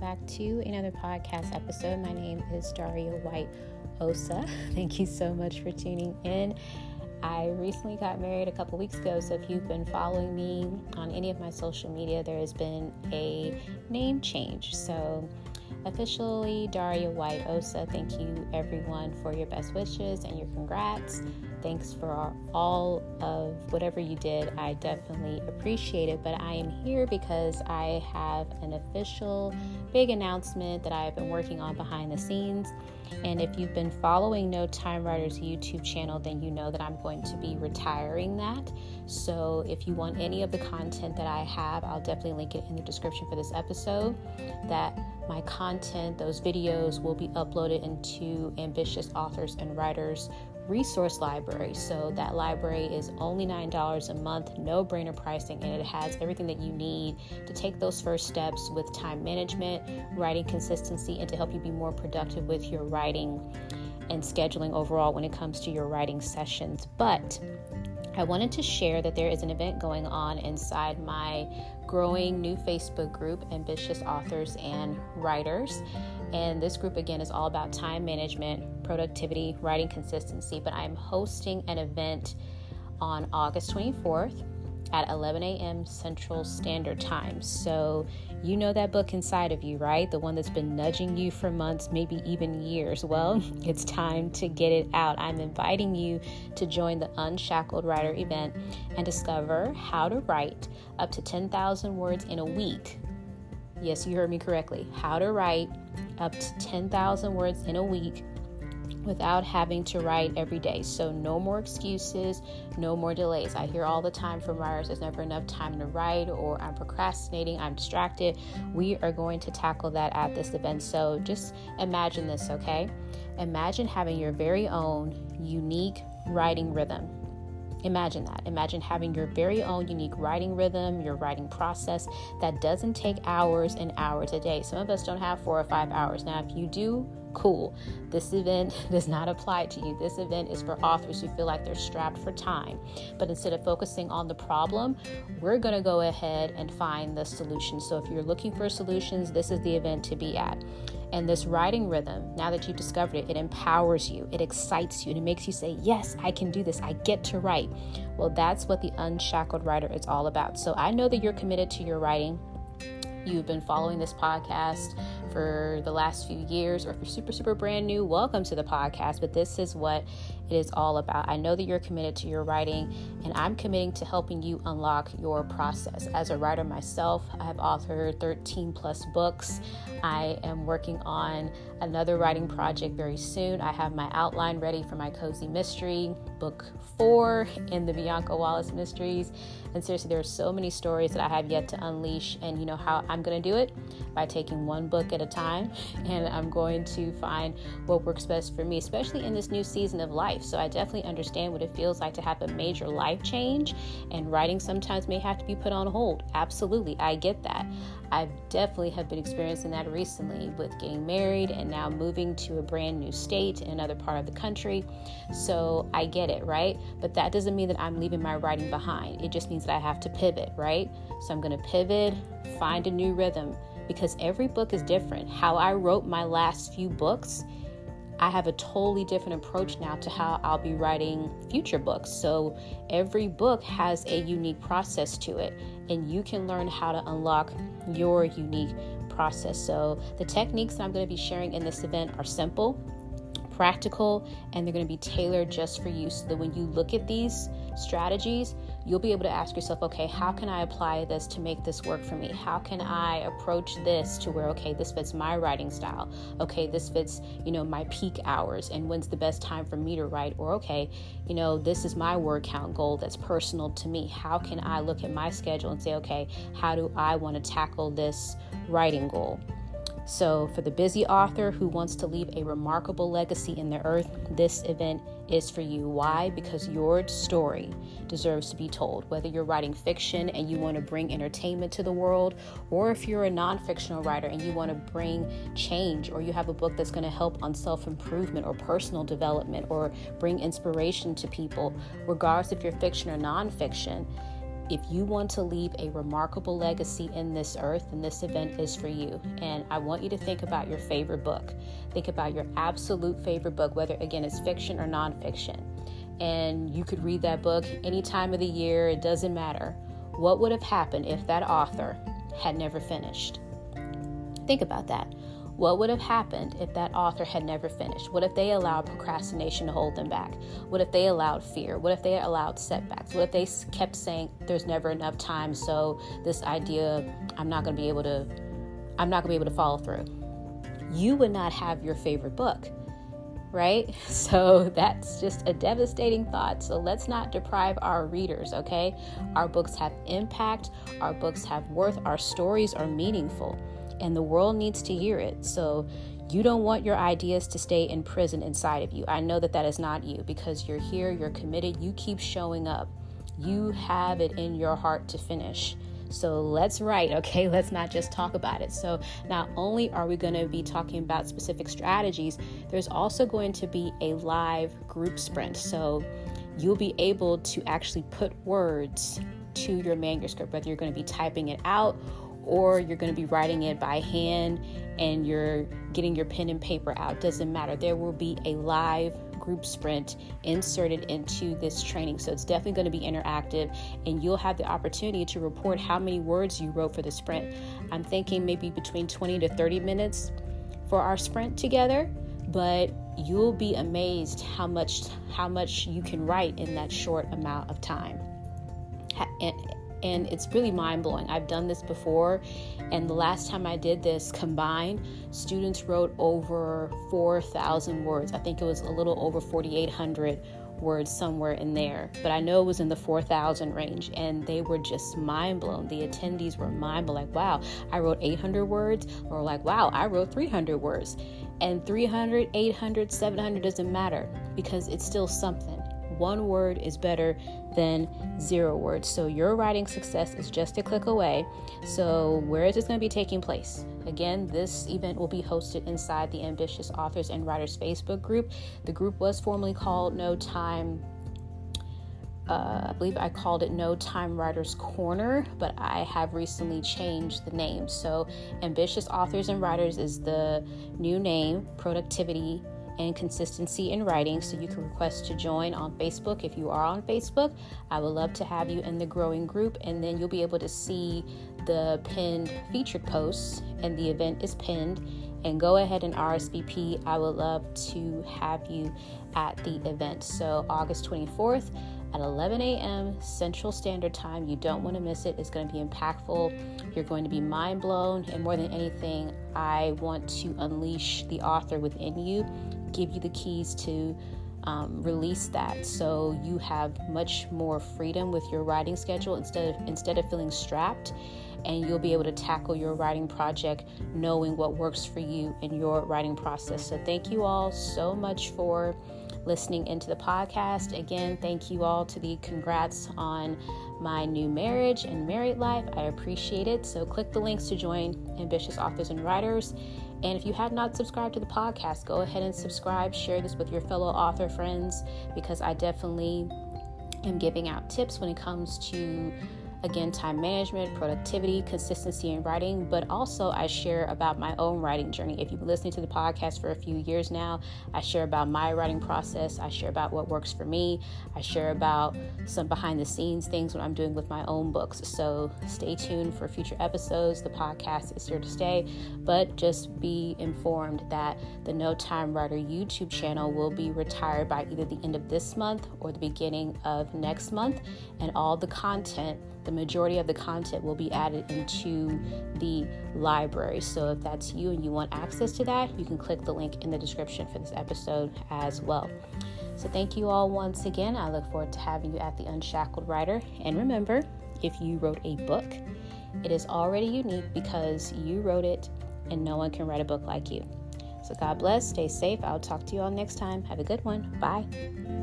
back to another podcast episode. My name is Daria White Osa. Thank you so much for tuning in. I recently got married a couple weeks ago, so if you've been following me on any of my social media, there has been a name change. So officially Daria White Osa. Thank you everyone for your best wishes and your congrats. Thanks for all of whatever you did. I definitely appreciate it, but I am here because I have an official big announcement that I've been working on behind the scenes. And if you've been following No Time Writers YouTube channel, then you know that I'm going to be retiring that. So if you want any of the content that I have, I'll definitely link it in the description for this episode. That my content, those videos, will be uploaded into Ambitious Authors and Writers resource library. So that library is only $9 a month, no-brainer pricing, and it has everything that you need to take those first steps with time management, writing consistency, and to help you be more productive with your writing and scheduling overall when it comes to your writing sessions. But I wanted to share that there is an event going on inside my growing new Facebook group, Ambitious Authors and Writers. And this group, again, is all about time management, productivity, writing consistency. But I'm hosting an event on August 24th at 11 a.m. Central Standard Time. So you know that book inside of you, right? The one that's been nudging you for months, maybe even years. Well, it's time to get it out. I'm inviting you to join the Unshackled Writer event and discover how to write up to 10,000 words in a week. Yes, you heard me correctly. How to write up to 10,000 words in a week without having to write every day. So no more excuses, no more delays. I hear all the time from writers, there's never enough time to write, or I'm procrastinating, I'm distracted. We are going to tackle that at this event. So just imagine this, okay? Imagine having your very own unique writing rhythm. Imagine that. Imagine having your very own unique writing rhythm, your writing process that doesn't take hours and hours a day. Some of us don't have 4 or 5 hours. Now, if you do, cool. This event does not apply to you. This event is for authors who feel like they're strapped for time. But instead of focusing on the problem, we're going to go ahead and find the solution. So if you're looking for solutions, this is the event to be at. And this writing rhythm, now that you've discovered it, it empowers you, it excites you, and it makes you say, yes, I can do this, I get to write. Well, that's what the Unshackled Writer is all about. So I know that you're committed to your writing. You've been following this podcast for the last few years, or if you're super brand new, welcome to the podcast. But this is what it is all about. I know that you're committed to your writing, and I'm committing to helping you unlock your process. As a writer myself, I have authored 13 plus books. I am working on another writing project very soon. I have my outline ready for my cozy mystery, book 4 in the Bianca Wallace mysteries. And seriously, there are so many stories that I have yet to unleash. And you know how I'm going to do it? By taking one book at a time. And I'm going to find what works best for me, especially in this new season of life. So I definitely understand what it feels like to have a major life change. And writing sometimes may have to be put on hold. Absolutely. I get that. I definitely have been experiencing that recently with getting married and now moving to a brand new state in another part of the country. So I get it, right? But that doesn't mean that I'm leaving my writing behind. It just means that I have to pivot, right? So I'm going to pivot, find a new rhythm, because every book is different. How I wrote my last few books, I have a totally different approach now to how I'll be writing future books. So every book has a unique process to it, and you can learn how to unlock your unique process. So the techniques that I'm going to be sharing in this event are simple, practical, and they're going to be tailored just for you, so that when you look at these strategies, you'll be able to ask yourself, okay, how can I apply this to make this work for me? How can I approach this to where, okay, this fits my writing style. Okay, this fits, my peak hours, and when's the best time for me to write? Or, okay, this is my word count goal that's personal to me. How can I look at my schedule and say, okay, how do I want to tackle this writing goal? So for the busy author who wants to leave a remarkable legacy in the earth, this event is for you. Why? Because your story deserves to be told. Whether you're writing fiction and you want to bring entertainment to the world, or if you're a non-fictional writer and you want to bring change, or you have a book that's going to help on self-improvement or personal development or bring inspiration to people, regardless if you're fiction or non-fiction, if you want to leave a remarkable legacy in this earth, then this event is for you. And I want you to think about your favorite book. Think about your absolute favorite book, whether, again, it's fiction or nonfiction. And you could read that book any time of the year. It doesn't matter. What would have happened if that author had never finished? Think about that. What would have happened if that author had never finished? What if they allowed procrastination to hold them back? What if they allowed fear? What if they allowed setbacks? What if they kept saying there's never enough time, so this idea, I'm not going to be able to follow through? You would not have your favorite book, right? So that's just a devastating thought. So let's not deprive our readers, okay? Our books have impact. Our books have worth. Our stories are meaningful. And the world needs to hear it. So you don't want your ideas to stay in prison inside of you. I know that is not you, because you're here, you're committed, you keep showing up. You have it in your heart to finish. So let's write, okay? Let's not just talk about it. So not only are we going to be talking about specific strategies, there's also going to be a live group sprint. So you'll be able to actually put words to your manuscript, whether you're going to be typing it out or you're going to be writing it by hand and you're getting your pen and paper out. Doesn't matter. There will be a live group sprint inserted into this training. So it's definitely going to be interactive, and you'll have the opportunity to report how many words you wrote for the sprint. I'm thinking maybe between 20 to 30 minutes for our sprint together, but you'll be amazed how much you can write in that short amount of time. And it's really mind-blowing. I've done this before, and the last time I did this combined, students wrote over 4,000 words. I think it was a little over 4,800 words, somewhere in there. But I know it was in the 4,000 range, and they were just mind-blown. The attendees were mind-blown, like, wow, I wrote 800 words, or like, wow, I wrote 300 words. And 300, 800, 700 doesn't matter, because it's still something. One word is better than 0 words. So your writing success is just a click away. So where is this going to be taking place? Again, this event will be hosted inside the Ambitious Authors and Writers Facebook group. The group was formerly called No Time. I believe I called it No Time Writers Corner, but I have recently changed the name. So Ambitious Authors and Writers is the new name, Productivity and Consistency in Writing. So you can request to join on Facebook. If you are on Facebook, I would love to have you in the growing group, and then you'll be able to see the pinned featured posts, and the event is pinned. And go ahead and RSVP. I would love to have you at the event. So August 24th at 11 a.m. Central Standard Time. You don't want to miss it. It's going to be impactful. You're going to be mind blown. And more than anything, I want to unleash the author within you, give you the keys to release that, so you have much more freedom with your writing schedule instead of feeling strapped, and you'll be able to tackle your writing project knowing what works for you in your writing process. So thank you all so much for listening into the podcast. Again, thank you all to the congrats on my new marriage and married life. I appreciate it. So click the links to join Ambitious Authors and Writers. And if you have not subscribed to the podcast, go ahead and subscribe. Share this with your fellow author friends, because I definitely am giving out tips when it comes to, again, time management, productivity, consistency in writing, but also I share about my own writing journey. If you've been listening to the podcast for a few years now, I share about my writing process. I share about what works for me. I share about some behind the scenes things when I'm doing with my own books. So stay tuned for future episodes. The podcast is here to stay, but just be informed that the No Time Writer YouTube channel will be retired by either the end of this month or the beginning of next month, and all the content, the majority of the content, will be added into the library. So if that's you and you want access to that, you can click the link in the description for this episode as well. So thank you all once again. I look forward to having you at the Unshackled Writer. And remember, if you wrote a book, it is already unique because you wrote it, and no one can write a book like you. So God bless, stay safe. I'll talk to you all next time. Have a good one. Bye.